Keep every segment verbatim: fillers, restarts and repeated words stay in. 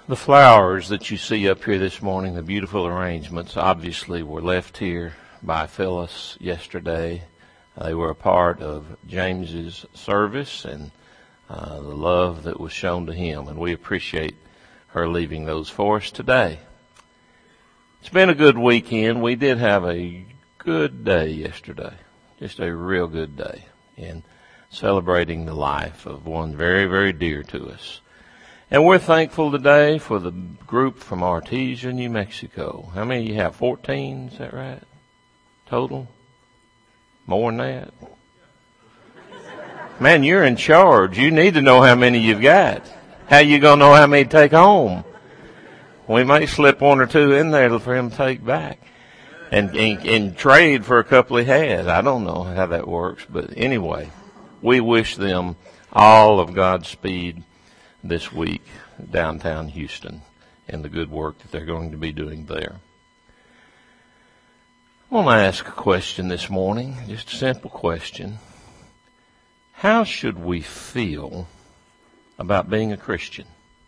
The flowers that you see up here this morning, the beautiful arrangements, obviously were left here by Phyllis yesterday. They were a part of James's service and uh, the love that was shown to him, and we appreciate her leaving those for us today. It's been a good weekend. We did have a good day yesterday, just a real good day in celebrating the life of one very, very dear to us. And we're thankful today for the group from Artesia, New Mexico. How many you have? fourteen, is that right? Total? More than that? Man, you're in charge. You need to know how many you've got. How you going to know how many to take home? We may slip one or two in there for him to take back and, and, and trade for a couple he has. I don't know how that works. But anyway, we wish them all of God's speed this week downtown Houston and the good work that they're going to be doing there. I want to ask a question this morning, just a simple question. How should we feel about being a Christian?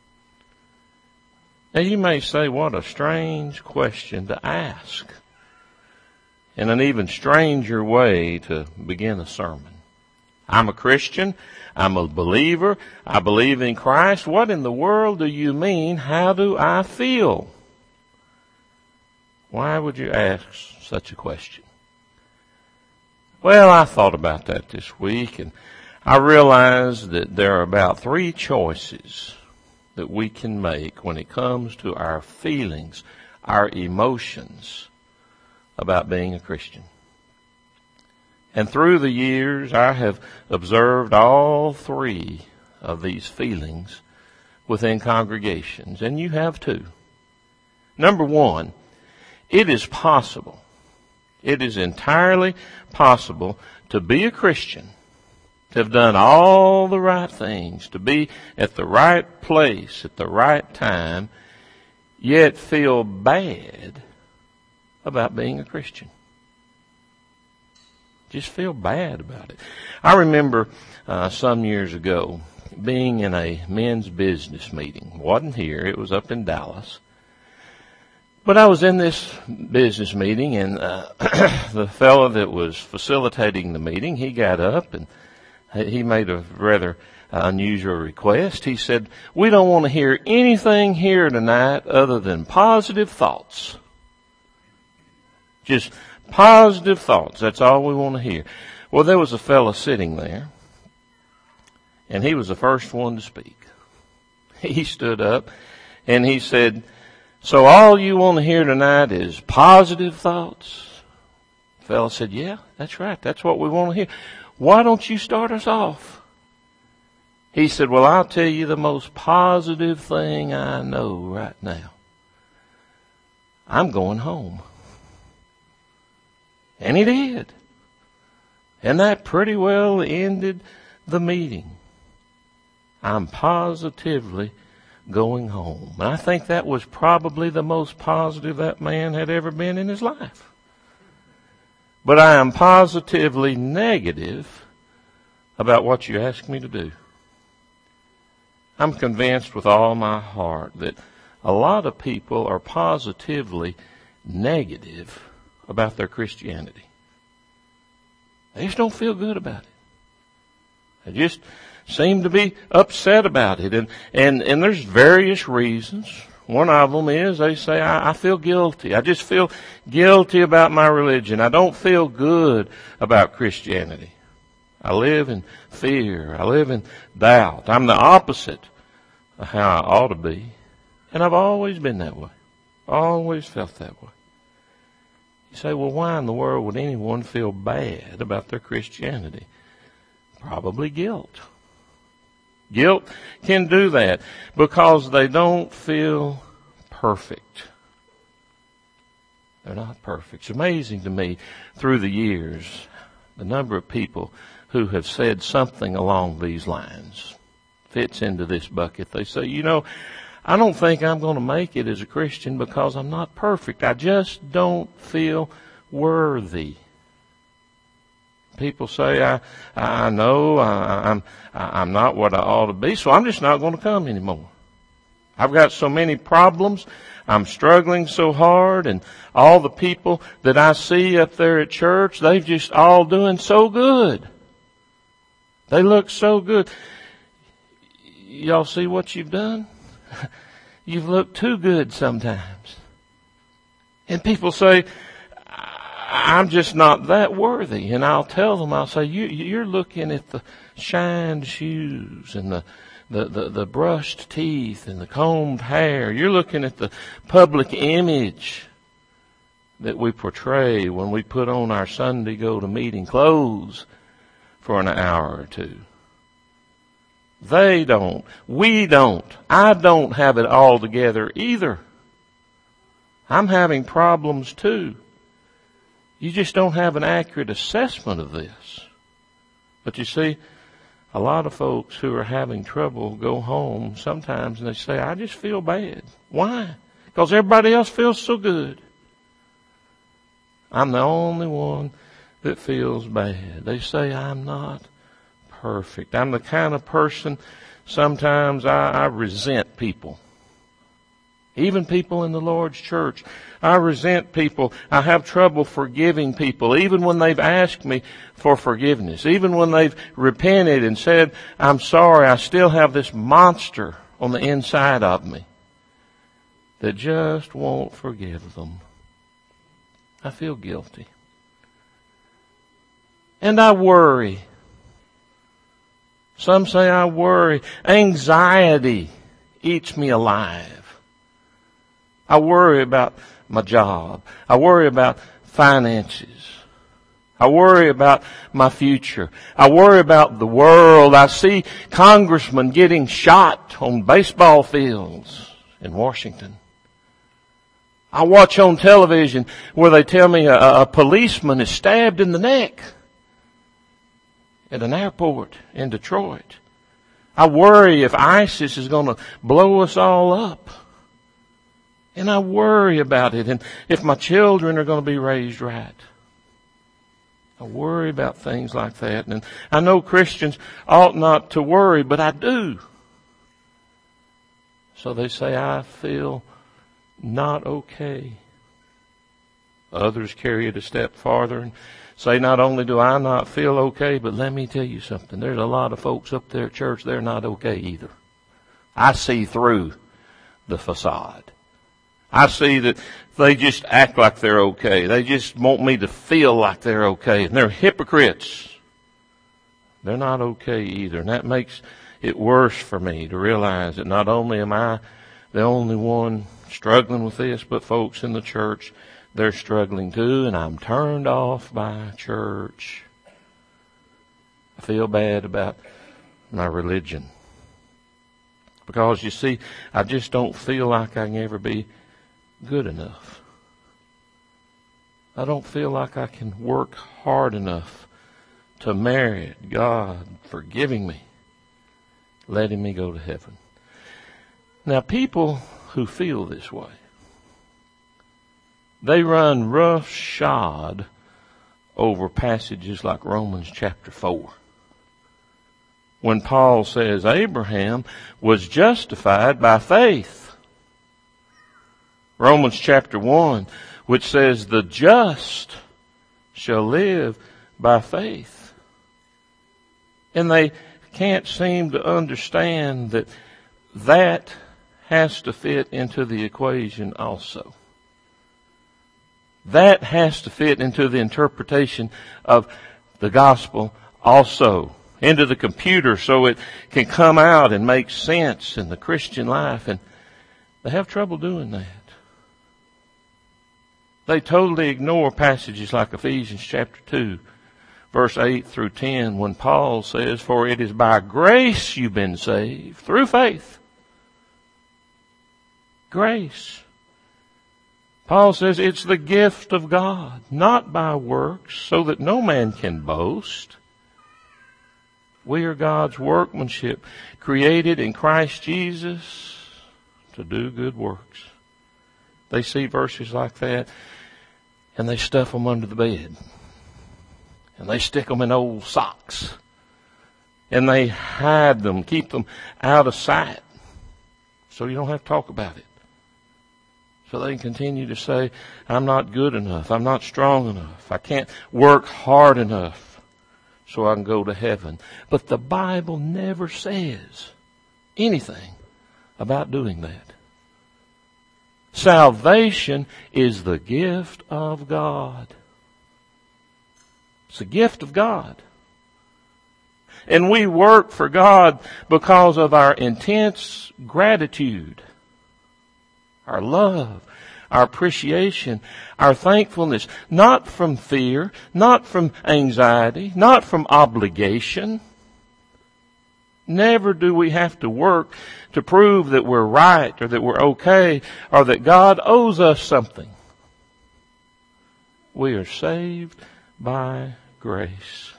Now you may say, what a strange question to ask, and an even stranger way to begin a sermon. I'm a Christian. I'm a believer. I believe in Christ. What in the world do you mean? How do I feel? Why would you ask such a question? Well, I thought about that this week, and I realized that there are about three choices that we can make when it comes to our feelings, our emotions about being a Christian. And through the years, I have observed all three of these feelings within congregations, and you have too. Number one, it is possible, it is entirely possible to be a Christian, to have done all the right things, to be at the right place at the right time, yet feel bad about being a Christian. Just feel bad about it. I remember uh, some years ago being in a men's business meeting. Wasn't here. It was up in Dallas. But I was in this business meeting, and uh, the fellow that was facilitating the meeting, he got up and he made a rather unusual request. He said, we don't want to hear anything here tonight other than positive thoughts. Just positive thoughts. That's all we want to hear. Well, there was a fellow sitting there, and he was the first one to speak. He stood up, and he said, so all you want to hear tonight is positive thoughts? The fellow said, yeah, that's right. That's what we want to hear. Why don't you start us off? He said, well, I'll tell you the most positive thing I know right now. I'm going home. And he did. And that pretty well ended the meeting. I'm positively going home. And I think that was probably the most positive that man had ever been in his life. But I am positively negative about what you asked me to do. I'm convinced with all my heart that a lot of people are positively negative about their Christianity. They just don't feel good about it. They just seem to be upset about it. And, and, and there's various reasons. One of them is they say, I, I feel guilty. I just feel guilty about my religion. I don't feel good about Christianity. I live in fear. I live in doubt. I'm the opposite of how I ought to be. And I've always been that way. Always felt that way. You say, well, why in the world would anyone feel bad about their Christianity? Probably guilt. Guilt can do that because they don't feel perfect. They're not perfect. It's amazing to me through the years the number of people who have said something along these lines. Fits into this bucket. They say, you know, I don't think I'm going to make it as a Christian because I'm not perfect. I just don't feel worthy. People say, I, I know I, I'm, I'm not what I ought to be, so I'm just not going to come anymore. I've got so many problems. I'm struggling so hard, and all the people that I see up there at church, they've just all doing so good. They look so good. Y'all see what you've done? You've looked too good sometimes. And people say, I'm just not that worthy. And I'll tell them, I'll say, you, you're looking at the shined shoes and the The, the, the brushed teeth and the combed hair. You're looking at the public image that we portray when we put on our Sunday go-to-meeting clothes for an hour or two. They don't. We don't. I don't have it all together either. I'm having problems too. You just don't have an accurate assessment of this. But you see, a lot of folks who are having trouble go home sometimes and they say, I just feel bad. Why? Because everybody else feels so good. I'm the only one that feels bad. They say I'm not perfect. I'm the kind of person, sometimes I, I resent people. Even people in the Lord's church. I resent people. I have trouble forgiving people, even when they've asked me for forgiveness. Even when they've repented and said, I'm sorry, I still have this monster on the inside of me that just won't forgive them. I feel guilty. And I worry. Some say I worry. Anxiety eats me alive. I worry about my job. I worry about finances. I worry about my future. I worry about the world. I see congressmen getting shot on baseball fields in Washington. I watch on television where they tell me a, a policeman is stabbed in the neck at an airport in Detroit. I worry if ISIS is going to blow us all up. And I worry about it, and if my children are going to be raised right. I worry about things like that. And I know Christians ought not to worry, but I do. So they say, I feel not okay. Others carry it a step farther and say, not only do I not feel okay, but let me tell you something. There's a lot of folks up there at church, they're not okay either. I see through the facade. I see that they just act like they're okay. They just want me to feel like they're okay. And they're hypocrites. They're not okay either. And that makes it worse for me to realize that not only am I the only one struggling with this, but folks in the church, they're struggling too. And I'm turned off by church. I feel bad about my religion. Because you see, I just don't feel like I can ever be good enough. I don't feel like I can work hard enough to merit God forgiving me, letting me go to heaven. Now, people who feel this way, they run roughshod over passages like Romans chapter four. When Paul says Abraham was justified by faith. Romans chapter one, which says the just shall live by faith. And they can't seem to understand that that has to fit into the equation also. That has to fit into the interpretation of the gospel also, into the computer so it can come out and make sense in the Christian life. And they have trouble doing that. They totally ignore passages like Ephesians chapter two, verse eight through ten, when Paul says, for it is by grace you've been saved, through faith. Grace. Paul says it's the gift of God, not by works, so that no man can boast. We are God's workmanship, created in Christ Jesus to do good works. They see verses like that, and they stuff them under the bed. And they stick them in old socks. And they hide them, keep them out of sight, so you don't have to talk about it. So they can continue to say, I'm not good enough. I'm not strong enough. I can't work hard enough so I can go to heaven. But the Bible never says anything about doing that. Salvation is the gift of God. It's a gift of God. And we work for God because of our intense gratitude, our love, our appreciation, our thankfulness, not from fear, not from anxiety, not from obligation. Never do we have to work to prove that we're right or that we're okay or that God owes us something. We are saved by grace.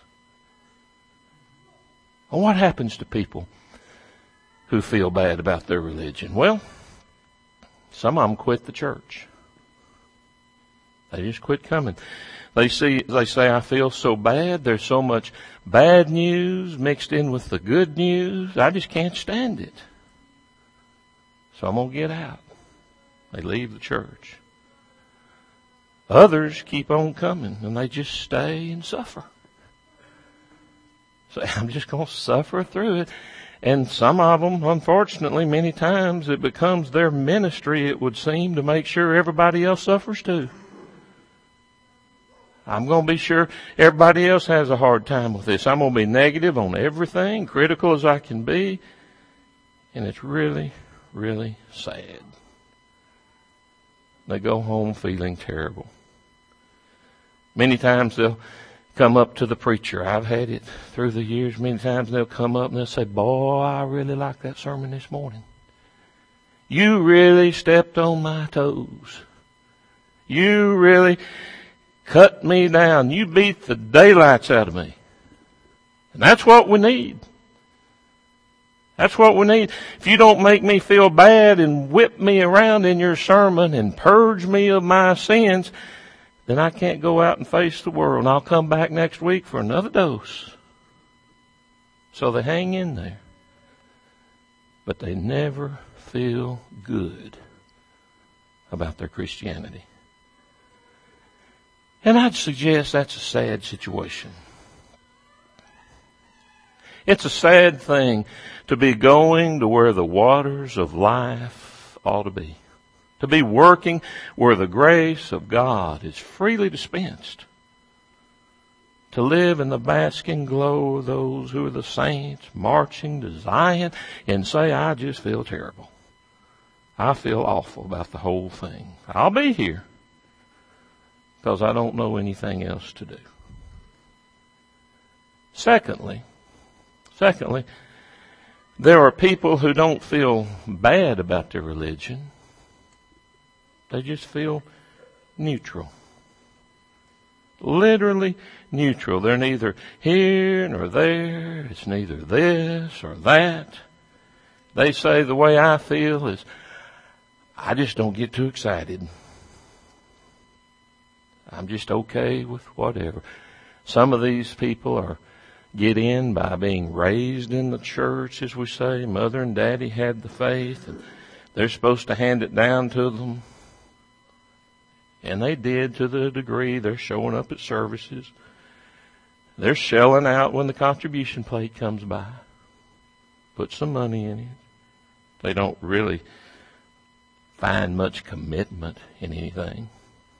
Well, what happens to people who feel bad about their religion? Well, some of them quit the church. They just quit coming. They see, they say, I feel so bad. There's so much bad news mixed in with the good news. I just can't stand it. So I'm going to get out. They leave the church. Others keep on coming and they just stay and suffer. So I'm just going to suffer through it. And some of them, unfortunately, many times it becomes their ministry, it would seem, to make sure everybody else suffers too. I'm going to be sure everybody else has a hard time with this. I'm going to be negative on everything, critical as I can be. And it's really, really sad. They go home feeling terrible. Many times they'll come up to the preacher. I've had it through the years. Many times they'll come up and they'll say, boy, I really like that sermon this morning. You really stepped on my toes. You really cut me down. You beat the daylights out of me. And that's what we need. That's what we need. If you don't make me feel bad and whip me around in your sermon and purge me of my sins, then I can't go out and face the world. And I'll come back next week for another dose. So they hang in there. But they never feel good about their Christianity. And I'd suggest that's a sad situation. It's a sad thing to be going to where the waters of life ought to be. To be working where the grace of God is freely dispensed. To live in the basking glow of those who are the saints marching to Zion and say, I just feel terrible. I feel awful about the whole thing. I'll be here because I don't know anything else to do. Secondly, secondly, there are people who don't feel bad about their religion. They just feel neutral. Literally neutral. They're neither here nor there. It's neither this or that. They say the way I feel is, I just don't get too excited. I'm just okay with whatever. Some of these people are get in by being raised in the church, as we say. Mother and daddy had the faith, and they're supposed to hand it down to them. And they did, to the degree they're showing up at services. They're shelling out when the contribution plate comes by. Put some money in it. They don't really find much commitment in anything.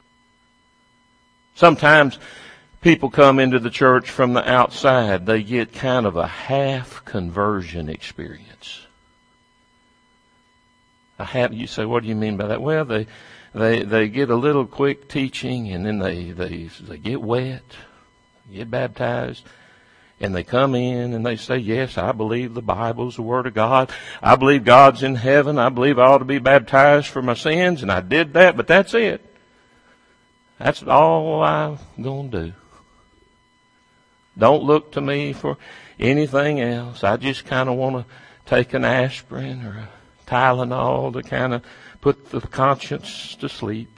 Sometimes people come into the church from the outside. They get kind of a half conversion experience. A half, you say, what do you mean by that? Well, they They they get a little quick teaching, and then they, they they get wet, get baptized, and they come in and they say, yes, I believe the Bible's the Word of God. I believe God's in heaven. I believe I ought to be baptized for my sins, and I did that, but that's it. That's all I'm going to do. Don't look to me for anything else. I just kind of want to take an aspirin or a Tylenol to kind of put the conscience to sleep.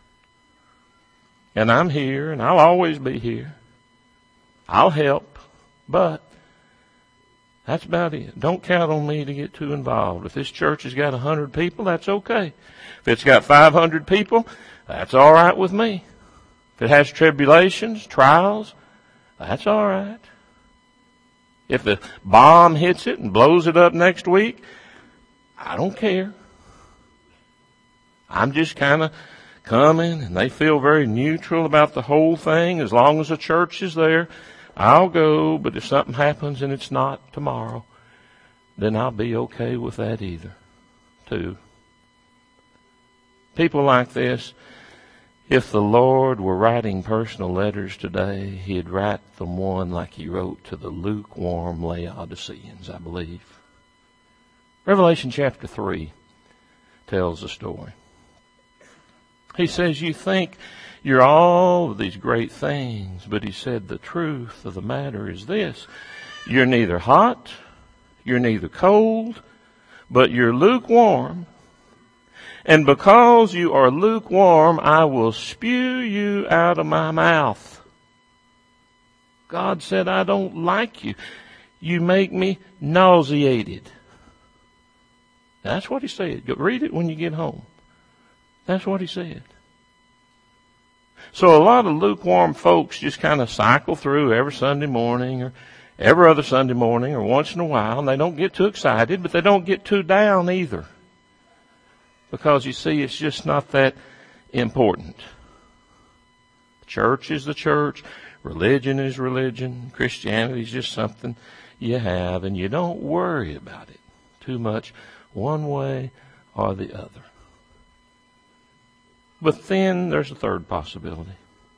And I'm here, and I'll always be here. I'll help, but That's about it. Don't count on me to get too involved. If this church has got a hundred people, that's okay. If it's got five hundred people, that's all right with me. If it has tribulations, trials, that's all right. If the bomb hits it and blows it up next week, I don't care. I'm just kind of coming, and they feel very neutral about the whole thing. As long as the church is there, I'll go. But if something happens and it's not tomorrow, then I'll be okay with that either, too. People like this, if the Lord were writing personal letters today, He'd write them one like He wrote to the lukewarm Laodiceans, I believe. Revelation chapter three tells the story. He says, you think you're all of these great things, but He said the truth of the matter is this. You're neither hot, you're neither cold, but you're lukewarm. And because you are lukewarm, I will spew you out of my mouth. God said, I don't like you. You make me nauseated. That's what He said. Read it when you get home. That's what He said. So a lot of lukewarm folks just kind of cycle through every Sunday morning or every other Sunday morning or once in a while, and they don't get too excited, but they don't get too down either. Because, you see, it's just not that important. Church is the church. Religion is religion. Christianity is just something you have, and you don't worry about it too much one way or the other. But then there's a third possibility.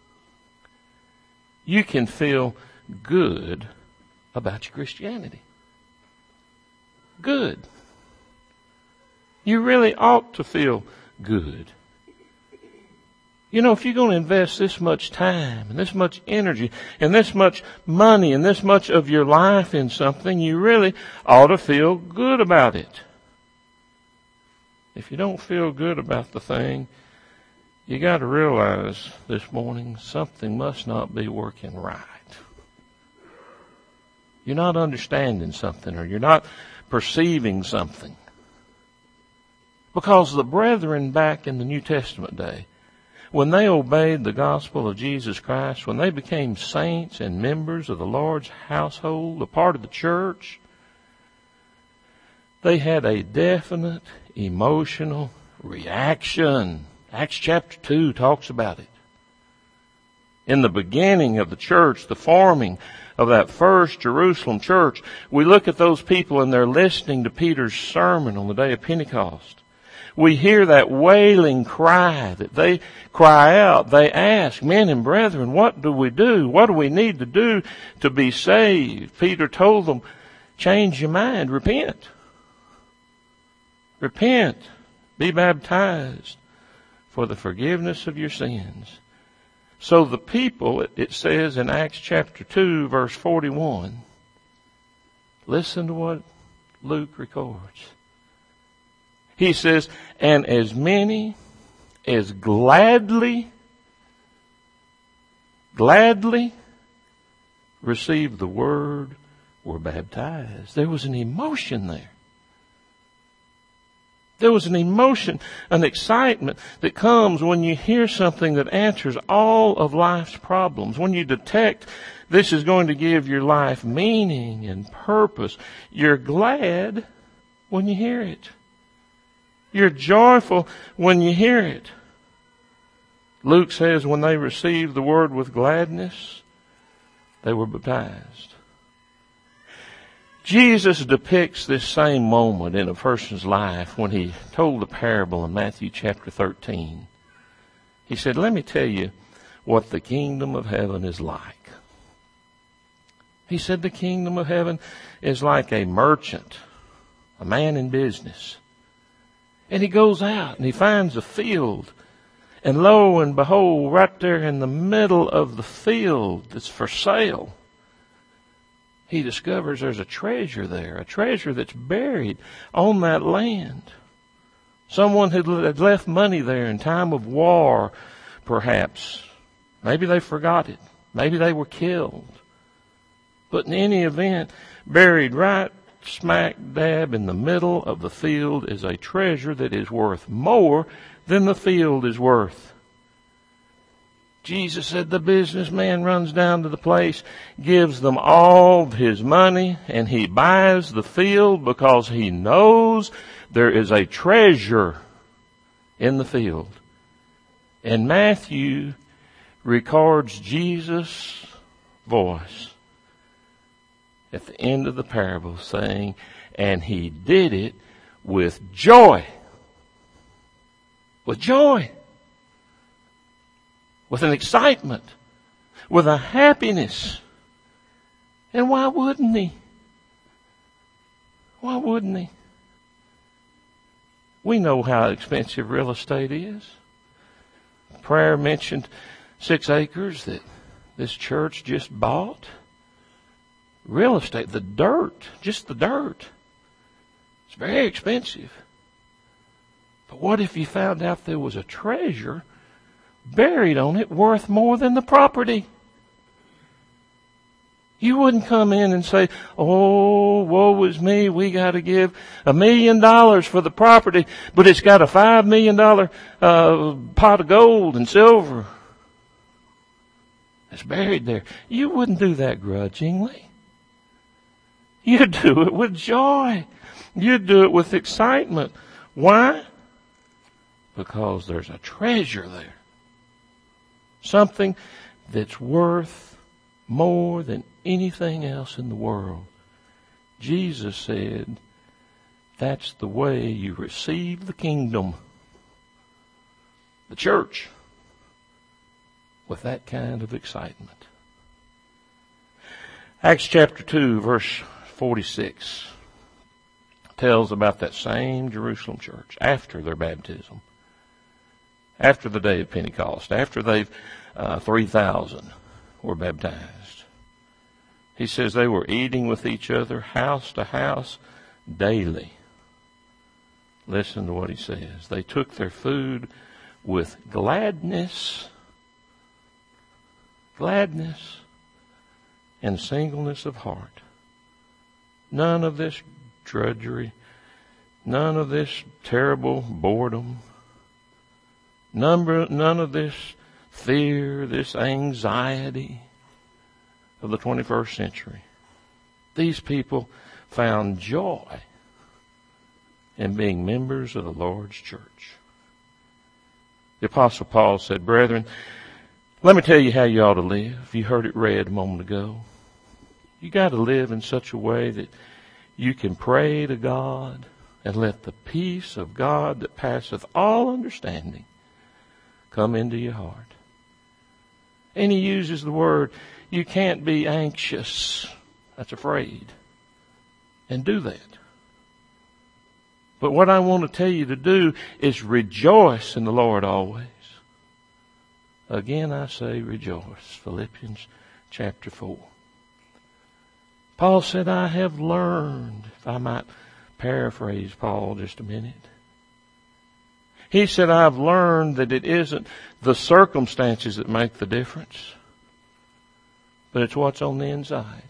You can feel good about your Christianity. Good. You really ought to feel good. You know, if you're going to invest this much time and this much energy and this much money and this much of your life in something, you really ought to feel good about it. If you don't feel good about the thing, you got to realize this morning something must not be working right. You're not understanding something, or you're not perceiving something. Because the brethren back in the New Testament day, when they obeyed the gospel of Jesus Christ, when they became saints and members of the Lord's household, a part of the church, they had a definite emotional reaction. Acts chapter two talks about it. In the beginning of the church, the forming of that first Jerusalem church, we look at those people and they're listening to Peter's sermon on the day of Pentecost. We hear that wailing cry that they cry out. They ask, men and brethren, what do we do? What do we need to do to be saved? Peter told them, change your mind, repent. Repent, be baptized for the forgiveness of your sins. So the people, it says in Acts chapter two, verse forty-one, listen to what Luke records. He says, and as many as gladly, gladly received the word were baptized. There was an emotion there. There was an emotion, an excitement that comes when you hear something that answers all of life's problems. When you detect this is going to give your life meaning and purpose, you're glad when you hear it. You're joyful when you hear it. Luke says when they received the word with gladness, they were baptized. Jesus depicts this same moment in a person's life when he told the parable in Matthew chapter thirteen. He said, let me tell you what the kingdom of heaven is like. He said the kingdom of heaven is like a merchant, a man in business. And he goes out and he finds a field. And lo and behold, right there in the middle of the field that's for sale, he discovers there's a treasure there, a treasure that's buried on that land. Someone had left money there in time of war, perhaps. Maybe they forgot it. Maybe they were killed. But in any event, buried right smack dab in the middle of the field is a treasure that is worth more than the field is worth. Jesus said the businessman runs down to the place, gives them all his money, and he buys the field because he knows there is a treasure in the field. And Matthew records Jesus' voice at the end of the parable saying, and he did it with joy. With joy. With an excitement. With a happiness. And why wouldn't he? Why wouldn't he? We know how expensive real estate is. Prayer mentioned six acres that this church just bought. Real estate, the dirt, just the dirt. It's very expensive. But what if you found out there was a treasure buried on it worth more than the property? You wouldn't come in and say, oh, woe is me, we got to give a million dollars for the property, but it's got a five million dollar uh, pot of gold and silver. It's buried there. You wouldn't do that grudgingly. You'd do it with joy. You'd do it with excitement. Why? Because there's a treasure there. Something that's worth more than anything else in the world. Jesus said, that's the way you receive the kingdom. The church. With that kind of excitement. Acts chapter two, verse forty-six tells about that same Jerusalem church after their baptism. After the day of Pentecost. After they've, uh, three thousand were baptized. He says they were eating with each other house to house daily. Listen to what he says. They took their food with gladness, gladness and singleness of heart. None of this drudgery, none of this terrible boredom, none, none of this fear, this anxiety of the twenty-first century. These people found joy in being members of the Lord's church. The Apostle Paul said, brethren, let me tell you how you ought to live. You heard it read a moment ago. You got to live in such a way that you can pray to God and let the peace of God that passeth all understanding come into your heart. And he uses the word, you can't be anxious. That's afraid. And do that. But what I want to tell you to do is rejoice in the Lord always. Again I say rejoice. Philippians chapter four. Paul said, I have learned, if I might paraphrase Paul just a minute. He said, I've learned that it isn't the circumstances that make the difference, but it's what's on the inside.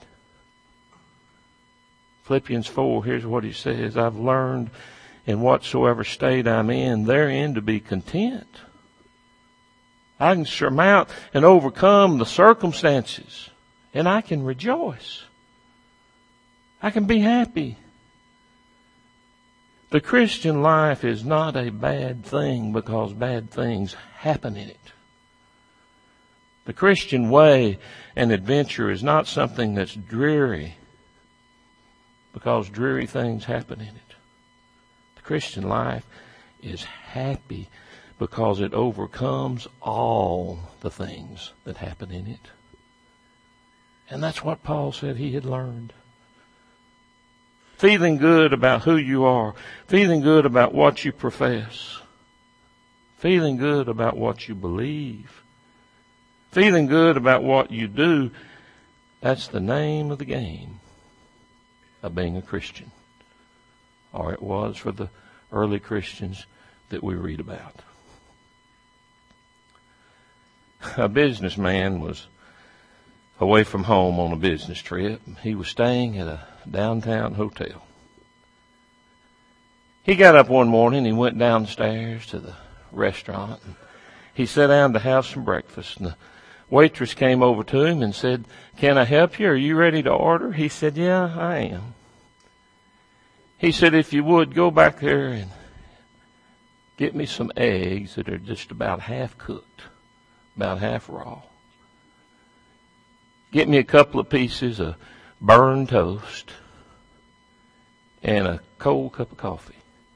Philippians four, here's what he says, I've learned in whatsoever state I'm in, therein to be content. I can surmount and overcome the circumstances, and I can rejoice. I can be happy. The Christian life is not a bad thing because bad things happen in it. The Christian way and adventure is not something that's dreary because dreary things happen in it. The Christian life is happy because it overcomes all the things that happen in it. And that's what Paul said he had learned. Feeling good about who you are. Feeling good about what you profess. Feeling good about what you believe. Feeling good about what you do. That's the name of the game of being a Christian. Or it was for the early Christians that we read about. A businessman was away from home on a business trip. He was staying at a downtown hotel. He got up one morning, he went downstairs to the restaurant, and he sat down to have some breakfast. And the waitress came over to him and said, "Can I help you? Are you ready to order?" He said, "Yeah, I am." He said, "If you would, go back there and get me some eggs that are just about half cooked, about half raw. Get me a couple of pieces of burned toast and a cold cup of coffee."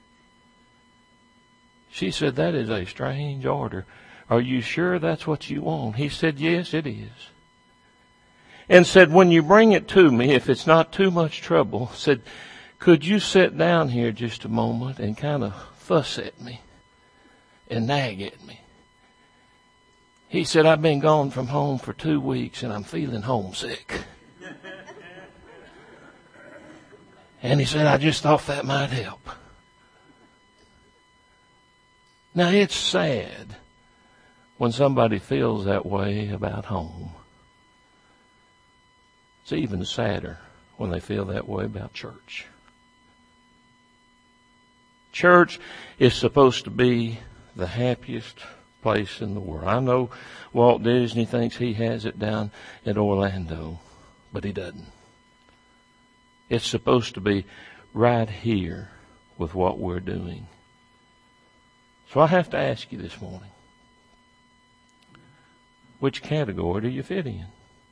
She said, "That is a strange order. Are you sure that's what you want?" He said, "Yes, it is." And said, "When you bring it to me, if it's not too much trouble," said, "could you sit down here just a moment and kind of fuss at me and nag at me?" He said, "I've been gone from home for two weeks and I'm feeling homesick." And he said, "I just thought that might help." Now, it's sad when somebody feels that way about home. It's even sadder when they feel that way about church. Church is supposed to be the happiest place in the world. I know Walt Disney thinks he has it down at Orlando, but he doesn't. It's supposed to be right here with what we're doing. So I have to ask you this morning, which category do you fit in?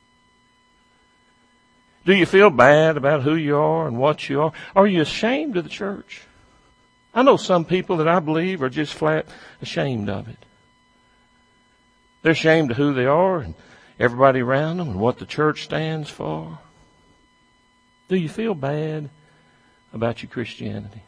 Do you feel bad about who you are and what you are? Are you ashamed of the church? I know some people that I believe are just flat ashamed of it. They're ashamed of who they are and everybody around them and what the church stands for. Do you feel bad about your Christianity?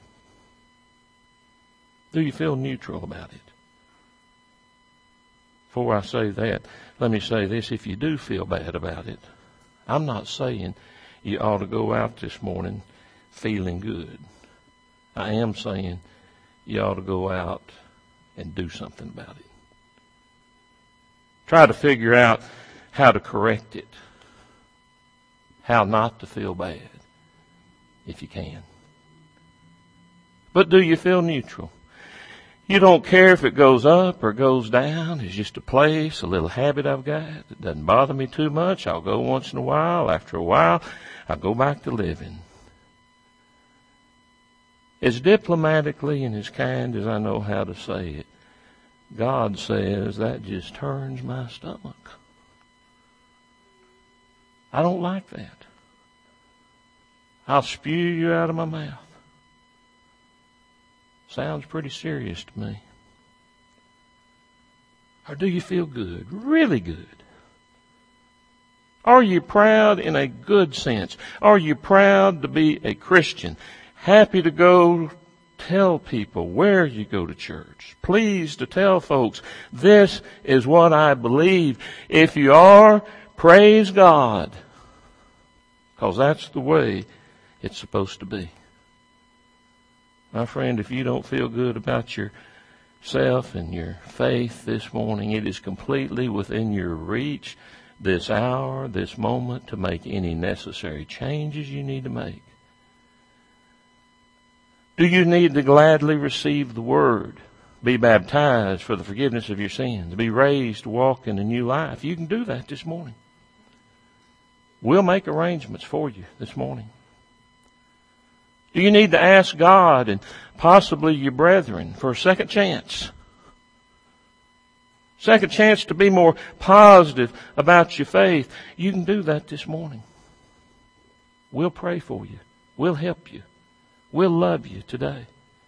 Do you feel neutral about it? Before I say that, let me say this. If you do feel bad about it, I'm not saying you ought to go out this morning feeling good. I am saying you ought to go out and do something about it. Try to figure out how to correct it. How not to feel bad, if you can. But do you feel neutral? You don't care if it goes up or goes down. It's just a place, a little habit I've got. It doesn't bother me too much. I'll go once in a while. After a while, I'll go back to living. As diplomatically and as kind as I know how to say it, God says that just turns my stomach. I don't like that. I'll spew you out of my mouth. Sounds pretty serious to me. Or do you feel good? Really good? Are you proud in a good sense? Are you proud to be a Christian? Happy to go tell people where you go to church? Pleased to tell folks, this is what I believe. If you are, praise God. Because that's the way it's supposed to be. My friend, if you don't feel good about yourself and your faith this morning, it is completely within your reach this hour, this moment, to make any necessary changes you need to make. Do you need to gladly receive the Word, be baptized for the forgiveness of your sins, be raised to walk in a new life? You can do that this morning. We'll make arrangements for you this morning. Do you need to ask God and possibly your brethren for a second chance? Second chance to be more positive about your faith. You can do that this morning. We'll pray for you. We'll help you. We'll love you today.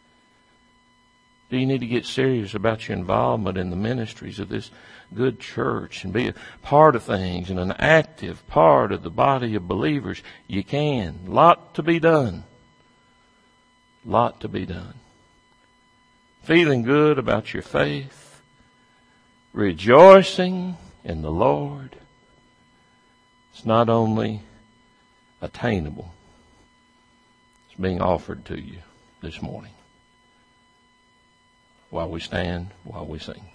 Do you need to get serious about your involvement in the ministries of this good church and be a part of things and an active part of the body of believers? You can. Lot to be done. Lot to be done. Feeling good about your faith. Rejoicing in the Lord. It's not only attainable, it's being offered to you this morning. While we stand, while we sing.